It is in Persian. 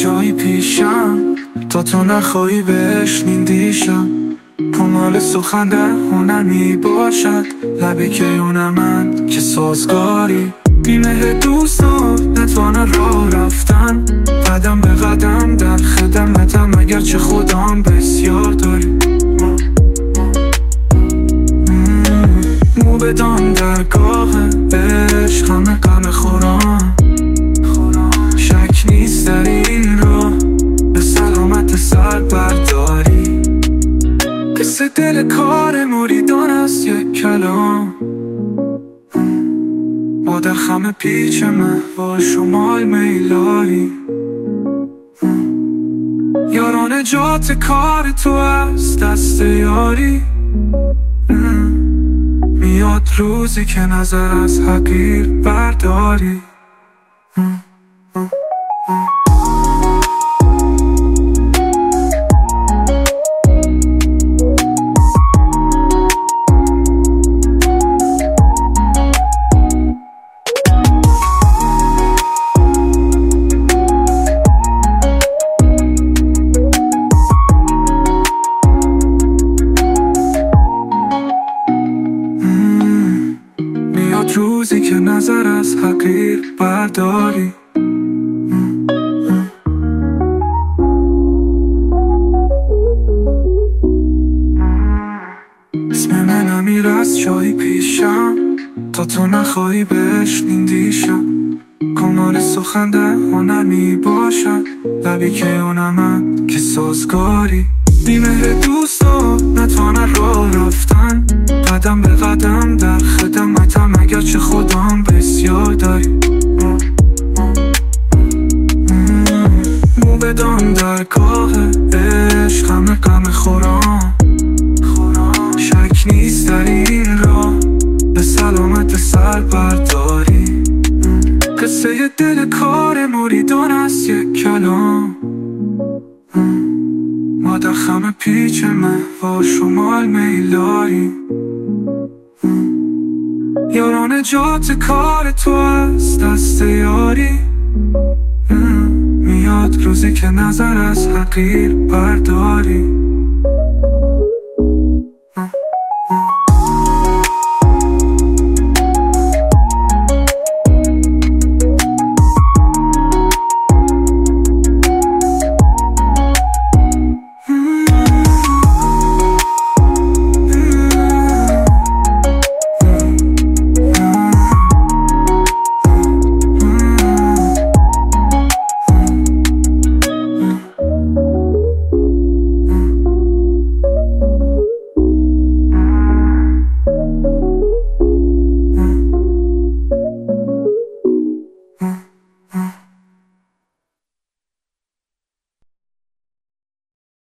جایی پیشم تا تو نخواهی بهش نیندیشم. کمال سخن در هنر می باشد، لبی که اون من که سازگاری. بیمه دوستان نتوانه راه رفتن، قدم به قدم در خدمتم اگر چه خودم بسیار داری. مو بدان درگاه عشق همه غم خورم، شک نیست در این راه به سلامت سر برداری. قصه دل کار مریدان است یک کلام، ما در خم پیچ محوا شمال میلایی. یاران جات کار تو است دست یاری. میاد روزی که نظر از حقیر برداری. روزی که نظر از حقیر برداری. اسم من امیر از جایی پیشم تا تو نخواهی بهش نیندیشم. کمال سخن در هنر می باشد، لبی که اون من که سازگاری. بیمه دوستان نتوانه راه رفتن، قدم به قدم در خدمتم اگر چه خودم بسیار داری. مو بدان درگاه عشق همه غم خورم، شک نیست در این راه به سلامت سر برداری. قصه دل کار مریدان است یک کلام، ما در خم پیچ محوا شمال میلایی. یاران جات کار تو است دست یاری. میاد روزی که نظر از حقیر برداری.